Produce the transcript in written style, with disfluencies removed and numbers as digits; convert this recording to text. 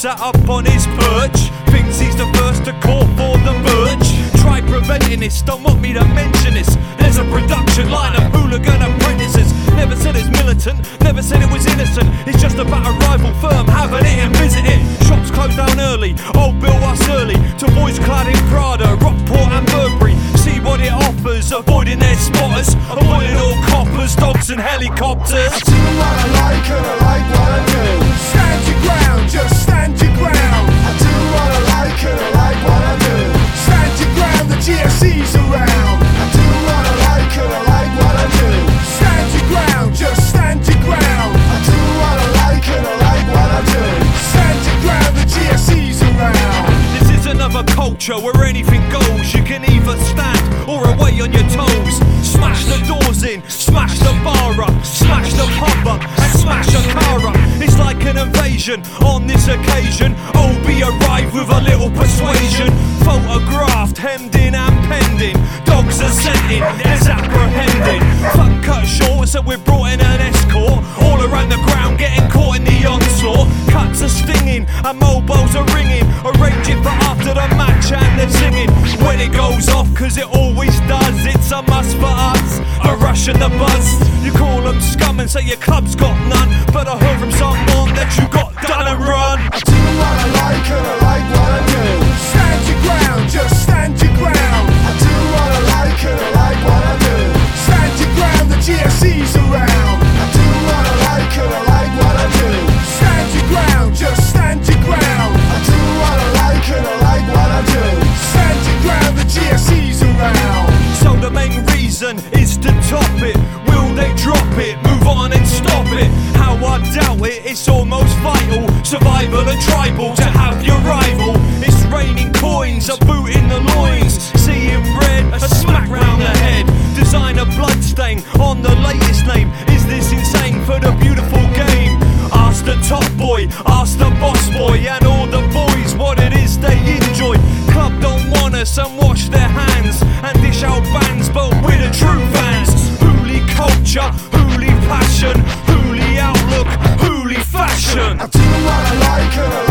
sat up on his perch, thinks he's the first to call for the merch. Try preventing this, don't want me to mention this. There's a production line of hooligan apprentices. Never said it's militant, never said it was innocent. It's just about a rival firm having it and visiting. Shops closed down early, old Bill us early to boys clad in Prada, Rockport and Burberry. See what it offers, avoiding their spotters, avoiding all coppers, dogs and helicopters. I do what I like and I like what I do. Stand your ground, just stand your ground. I do what I like and I like what I do. Stand your ground, the GSE's around. I do what I like and I like what I do. Stand your ground, just stand your ground. I do what I like and I like what I do. Stand your ground, the GSE's around. This is another culture where anything goes. You can either stand or away on your toes. Smash the doors in, smash the bar up, smash the pub up, and smash a car up. It's like an invasion on this occasion. OB arrived with a little persuasion. Photographed, hemmed in and pending. Dogs are scenting, there's apprehending. Fuck cut short, so we're brought in an escort. All around the ground, getting caught in the onslaught. Cuts are stinging, and mobiles are ringing. Arrange it for after the match and they're singing. When it goes off, cause it always does. It's a must for us, the rush and the buzz. You call them scum and say your club's got none, but I heard from someone that you got done and run. I do what I like and I like what I do. Stand your ground, just stand your ground. I do what I like and I like what I do. Stand your ground, the GSE's around. I do what I like and I like what I do. Stand your ground, just stand your ground. I do what I like and I like what I do. Stand your ground, the GSE's around. So the main reason is to top it. Will they drop it? Move on and stop it. How I doubt it, it's almost vital. Survival and tribal to have your rival. It's raining coins, a boot in the loins. Seeing red, a smack round the head. Designer bloodstain on the latest name. Is this insane for the beautiful game? Ask the top boy, ask the boss boy, and all the boys what it is they enjoy. Club don't want us and wash their hands and dish out bands, but we're the true fans. Hoolie culture, hoolie passion, hoolie outlook, hoolie fashion. I do what I like and I